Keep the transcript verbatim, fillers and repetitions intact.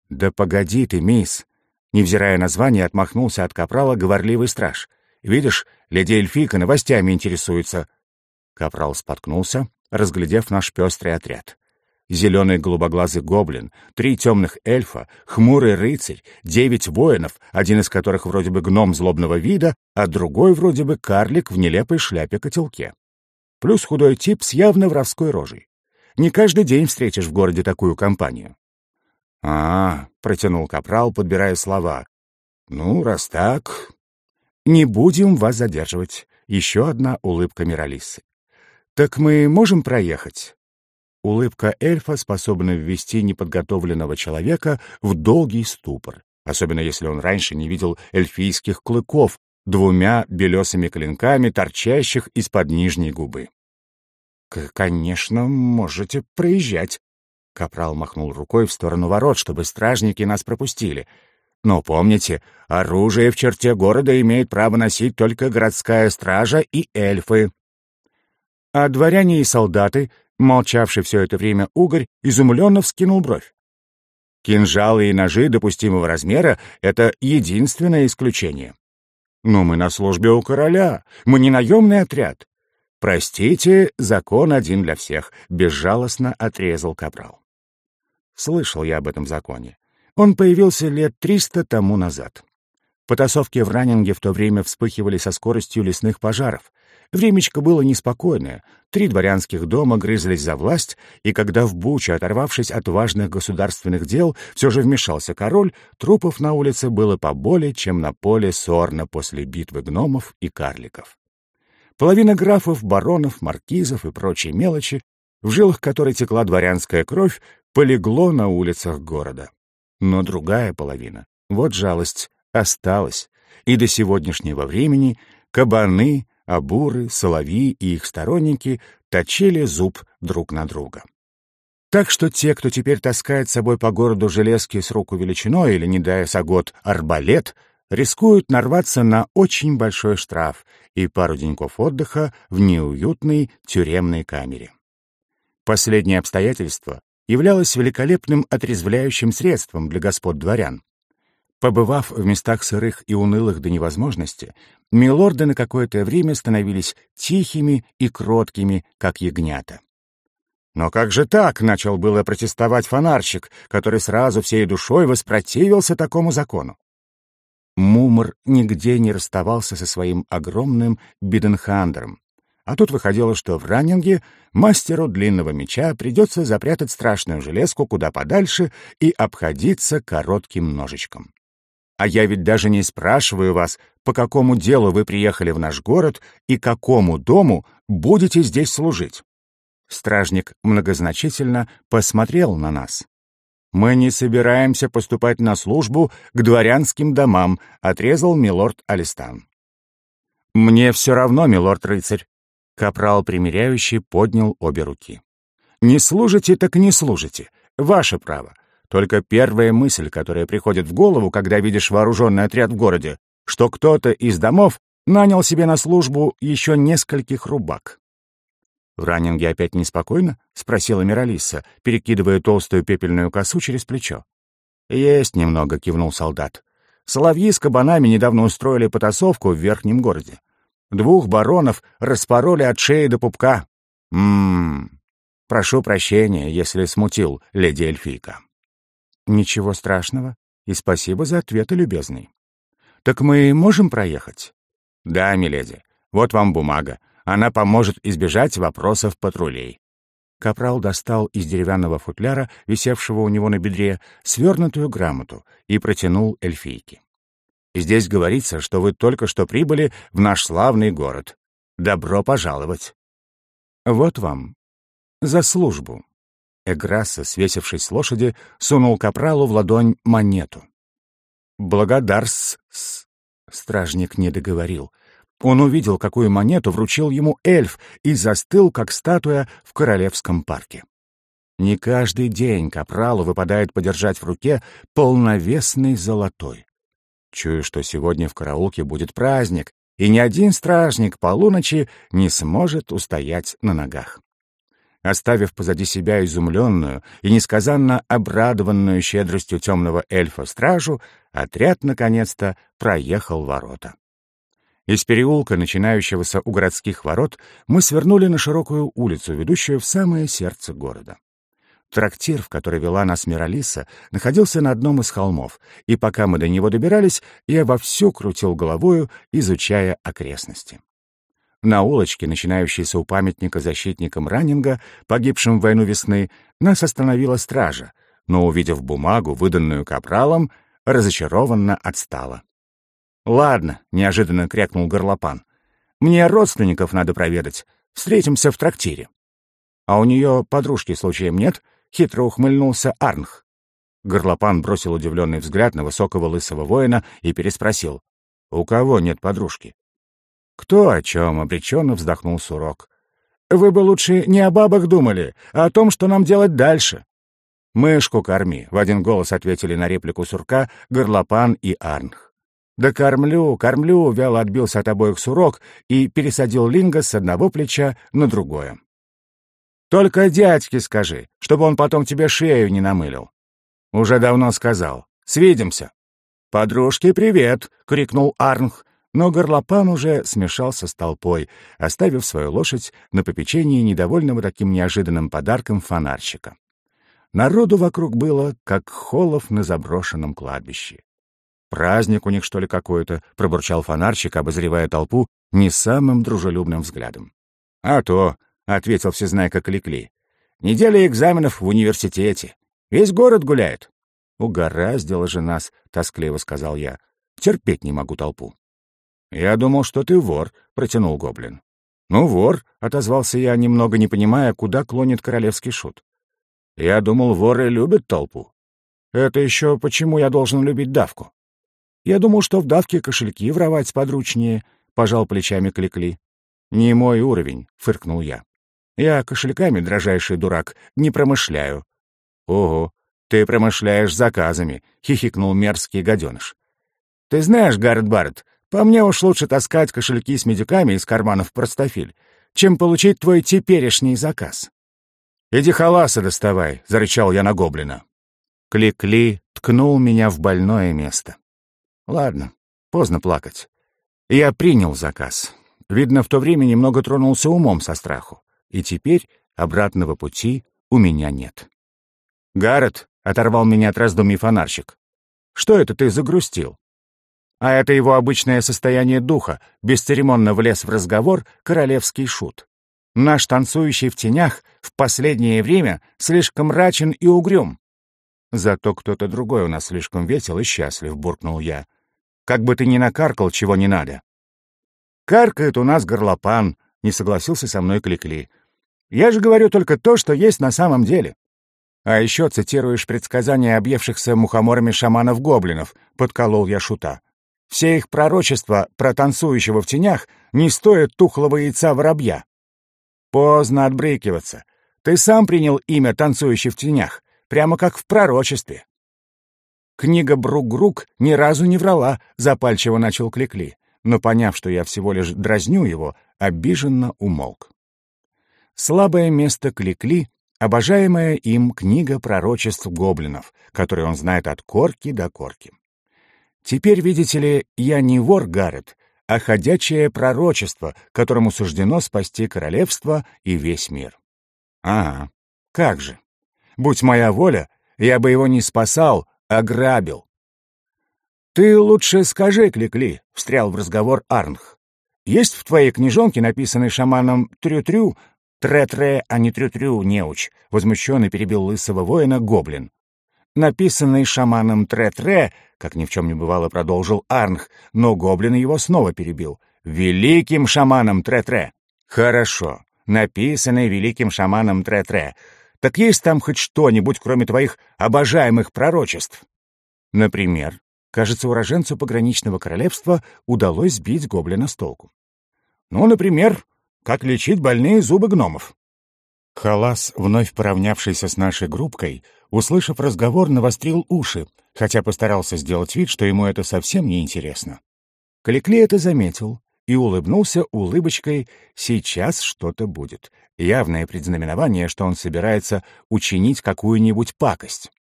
«Да погоди ты, мисс!» Невзирая на звание, отмахнулся от капрала говорливый страж. «Видишь, леди Эльфийка новостями интересуется». Капрал споткнулся, разглядев наш пестрый отряд. Зеленый голубоглазый гоблин, три темных эльфа, хмурый рыцарь, девять воинов, один из которых вроде бы гном злобного вида, а другой вроде бы карлик в нелепой шляпе-котелке. Плюс худой тип с явно воровской рожей. Не каждый день встретишь в городе такую компанию. «А, — протянул капрал, подбирая слова, — ну, раз так, не будем вас задерживать». Еще одна улыбка Миралиссы. «Так мы можем проехать?» Улыбка эльфа способна ввести неподготовленного человека в долгий ступор, особенно если он раньше не видел эльфийских клыков, двумя белесыми клинками, торчащих из-под нижней губы. «Конечно, можете проезжать». Капрал махнул рукой в сторону ворот, чтобы стражники нас пропустили. «Но помните, оружие в черте города имеет право носить только городская стража и эльфы». А дворяне и солдаты, молчавший все это время угорь, изумленно вскинул бровь. «Кинжалы и ножи допустимого размера — это единственное исключение. Но мы на службе у короля, мы не наемный отряд. Простите, закон один для всех», — безжалостно отрезал капрал. Слышал я об этом законе. Он появился лет триста тому назад. Потасовки в Раннинге в то время вспыхивали со скоростью лесных пожаров. Времечко было неспокойное. Три дворянских дома грызлись за власть, и когда в Буче, оторвавшись от важных государственных дел, все же вмешался король, трупов на улице было поболее, чем на поле Сорна после битвы гномов и карликов. Половина графов, баронов, маркизов и прочей мелочи, в жилах которой текла дворянская кровь, полегло на улицах города. Но другая половина, вот жалость, осталась, и до сегодняшнего времени кабаны, абуры, соловьи и их сторонники точили зуб друг на друга. Так что те, кто теперь таскает с собой по городу железки с руку величиной или, не дай сагот, арбалет, рискуют нарваться на очень большой штраф и пару деньков отдыха в неуютной тюремной камере. Последнее обстоятельство являлось великолепным отрезвляющим средством для господ дворян. Побывав в местах сырых и унылых до невозможности, милорды на какое-то время становились тихими и кроткими, как ягнята. «Но как же так?» — начал было протестовать фонарщик, который сразу всей душой воспротивился такому закону. Мумр нигде не расставался со своим огромным биденхандером. А тут выходило, что в Раннинге мастеру длинного меча придется запрятать страшную железку куда подальше и обходиться коротким ножичком. А я ведь даже не спрашиваю вас, по какому делу вы приехали в наш город и какому дому будете здесь служить. Стражник многозначительно посмотрел на нас. «Мы не собираемся поступать на службу к дворянским домам», — отрезал милорд Алистан. «Мне все равно, милорд-рыцарь». Капрал примиряющий поднял обе руки. «Не служите, так не служите. Ваше право. Только первая мысль, которая приходит в голову, когда видишь вооруженный отряд в городе, что кто-то из домов нанял себе на службу еще нескольких рубак». «В Раннинге опять неспокойно?» — спросила Миралисса, перекидывая толстую пепельную косу через плечо. «Есть немного», — кивнул солдат. «Соловьи с кабанами недавно устроили потасовку в верхнем городе. Двух баронов распороли от шеи до пупка. Ммм, прошу прощения, если смутил, леди Эльфийка». «Ничего страшного, и спасибо за ответы, любезный». «Так мы можем проехать?» «Да, миледи, вот вам бумага. Она поможет избежать вопросов патрулей». Капрал достал из деревянного футляра, висевшего у него на бедре, свернутую грамоту и протянул эльфийке. «Здесь говорится, что вы только что прибыли в наш славный город. Добро пожаловать». «Вот вам. За службу». Эграсса, свесившись с лошади, сунул капралу в ладонь монету. «Благодарс-с». Стражник не договорил. Он увидел, какую монету вручил ему эльф, и застыл, как статуя в королевском парке. Не каждый день капралу выпадает подержать в руке полновесный золотой. Чую, что сегодня в караулке будет праздник, и ни один стражник полуночи не сможет устоять на ногах. Оставив позади себя изумленную и несказанно обрадованную щедростью темного эльфа стражу, отряд, наконец-то, проехал ворота. Из переулка, начинающегося у городских ворот, мы свернули на широкую улицу, ведущую в самое сердце города. Трактир, в который вела нас Миралиса, находился на одном из холмов, и пока мы до него добирались, я вовсю крутил головою, изучая окрестности. На улочке, начинающейся у памятника защитникам Раннинга, погибшим в войну весны, нас остановила стража, но, увидев бумагу, выданную капралом, разочарованно отстала. «Ладно», — неожиданно крякнул горлопан, — «мне родственников надо проведать. Встретимся в трактире». «А у нее подружки случаем нет?» — хитро ухмыльнулся Арнх. Горлопан бросил удивленный взгляд на высокого лысого воина и переспросил. «У кого нет подружки?» «Кто о чем?» — обреченно вздохнул Сурок. «Вы бы лучше не о бабах думали, а о том, что нам делать дальше». «Мышку корми», — в один голос ответили на реплику Сурка Горлопан и Арнх. «Да кормлю, кормлю», — вяло отбился от обоих Сурок и пересадил Линга с одного плеча на другое. «Только дядьке скажи, чтобы он потом тебе шею не намылил». «Уже давно сказал. Свидимся». «Подружке привет!» — крикнул Арнх, но Горлопан уже смешался с толпой, оставив свою лошадь на попечении недовольного таким неожиданным подарком фонарщика. Народу вокруг было, как холов на заброшенном кладбище. «Праздник у них, что ли, какой-то?» — пробурчал фонарщик, обозревая толпу не самым дружелюбным взглядом. «А то», — ответил всезнайка Кликли, — «неделя экзаменов в университете. Весь город гуляет». «Угораздило же нас», — тоскливо сказал я. «Терпеть не могу толпу». «Я думал, что ты вор», — протянул гоблин. «Ну, вор», — отозвался я, немного не понимая, куда клонит королевский шут. «Я думал, воры любят толпу». «Это еще почему я должен любить давку?» «Я думал, что в давке кошельки воровать сподручнее», — пожал плечами Кликли. «Не мой уровень», — фыркнул я. «Я кошельками, дрожайший дурак, не промышляю». «Ого, ты промышляешь заказами», — хихикнул мерзкий гаденыш. «Ты знаешь, Гаррет Барретт, по мне уж лучше таскать кошельки с медиками из карманов простофиль, чем получить твой теперешний заказ». «Иди халаса доставай», — зарычал я на гоблина. Кликли ткнул меня в больное место. Ладно, поздно плакать. Я принял заказ. Видно, в то время немного тронулся умом со страху. И теперь обратного пути у меня нет. «Гаррет», — оторвал меня от раздумий фонарщик, — «что это ты загрустил?» А это его обычное состояние духа, бесцеремонно влез в разговор королевский шут. Наш танцующий в тенях в последнее время слишком мрачен и угрюм. «Зато кто-то другой у нас слишком весел и счастлив», — буркнул я. «Как бы ты ни накаркал, чего не надо». «Каркает у нас горлопан», — не согласился со мной Кликли. «Я же говорю только то, что есть на самом деле». «А еще цитируешь предсказания объевшихся мухоморами шаманов-гоблинов», — подколол я шута. «Все их пророчества про танцующего в тенях не стоят тухлого яйца воробья». «Поздно отбрыкиваться. Ты сам принял имя «Танцующий в тенях», прямо как в пророчестве». «Книга Брук-Грук ни разу не врала», — запальчиво начал Кликли, но, поняв, что я всего лишь дразню его, обиженно умолк. Слабое место Кликли — обожаемая им книга пророчеств гоблинов, которую он знает от корки до корки. Теперь, видите ли, я не вор, Гаррет, а ходячее пророчество, которому суждено спасти королевство и весь мир. Ага, как же. Будь моя воля, я бы его не спасал, а грабил. «Ты лучше скажи, Кликли», — встрял в разговор Арнх. «Есть в твоей книжонке, написанной шаманом Трю-Трю, тре-тре, а не Трю-Трю, неуч», — возмущенно перебил лысого воина гоблин. «Написанный шаманом тре-тре», — как ни в чем не бывало, продолжил Арнх, но гоблин его снова перебил. «Великим шаманом тре-тре». «Хорошо, написанный великим шаманом тре-тре. Так есть там хоть что-нибудь, кроме твоих обожаемых пророчеств?» «Например?» Кажется, уроженцу пограничного королевства удалось сбить гоблина с толку. «Ну, например, как лечить больные зубы гномов». Халас, вновь поравнявшийся с нашей группкой, услышав разговор, навострил уши, хотя постарался сделать вид, что ему это совсем не интересно. Кликли это заметил и улыбнулся улыбочкой «сейчас что-то будет». Явное предзнаменование, что он собирается учинить какую-нибудь пакость.